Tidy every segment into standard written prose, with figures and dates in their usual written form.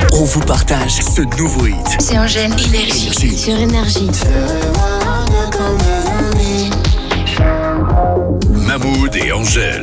On vous partage ce nouveau hit. C'est Angèle. Énergie. Sur Énergie. Mahmoud et Angèle.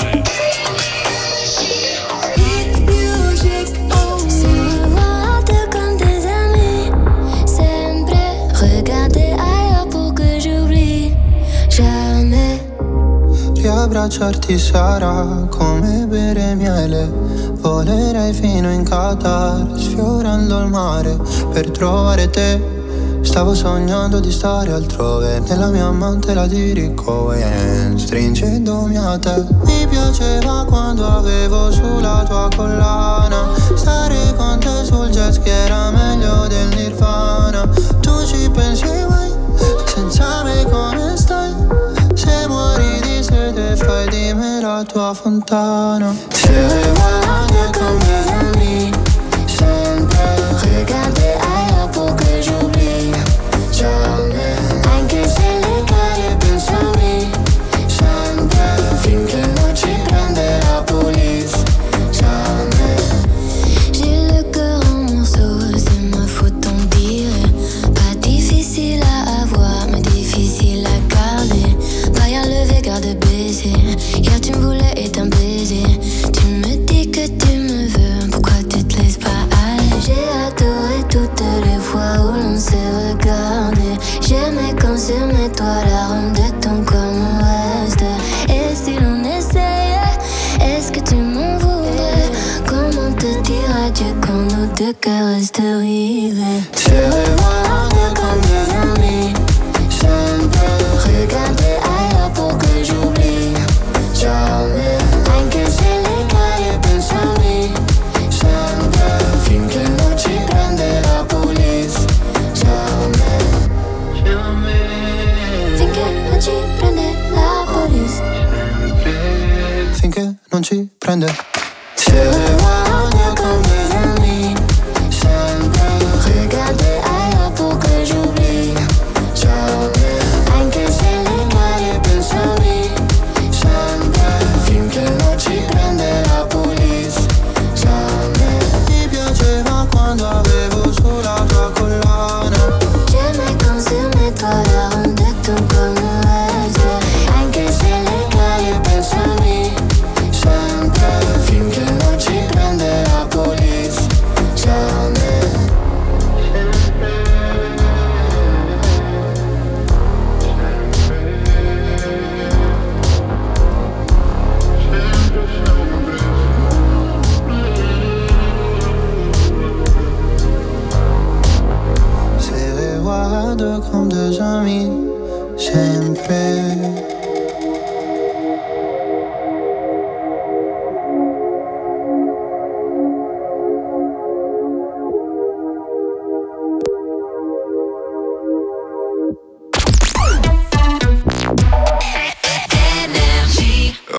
Riabbracciarti sarà come bere miele. Volerei fino in Qatar, sfiorando il mare per trovare te. Stavo sognando di stare altrove, nella mia mantela di Ricohen, stringendomi a te. Mi piaceva quando avevo sulla tua collana, stare con te sul jet ski era meglio del Nirvana. Tu ci pensi mai, senza me come stai? Se muori di sete fai di me la tua fontana. Se vuoi con mes amis, sempre regarder ailleurs pour que j'oublie. Jamais, anche se le cade penso a me, sempre finché non ci prende la police. Jamais. J'ai le cœur en morceaux, c'est ma faute d'en dire. Pas difficile à avoir, mais difficile à garder. Barrière levée, garde baissée. Hier tu me voulais et t'un baiser. Tu me dis que tu me veux, pourquoi tu te laisses pas aller? J'ai adoré toutes les fois où l'on s'est regardé. J'aimais quand sur mes toits l'arôme de ton corps me reste. Et si l'on essayait, est-ce que tu m'en voudrais? Comment te dire adieu quand nos deux cœurs restent rivés? Se vuoi con mes amis, sempre Regarder ailleurs pour que j'oublie. jamais, anche se le cade penso a me, sempre finché non ci prende la police. Jamais, Finché non ci prende la police. finché non ci prende. Se vuoi con mes amis, sempre Regarder ailleurs pour que j'oublie. jamais, Anche se le cade penso a me, sempre finché non ci prende la police. Jamais. Mi piaceva quando avevo sulla tua collana, J'aimais quand sur mes toits l'arôme de ton corps me reste. anche se le cade penso a me, sempre finché non ci prende la police. Jamais. Se vado con deux amis, sempre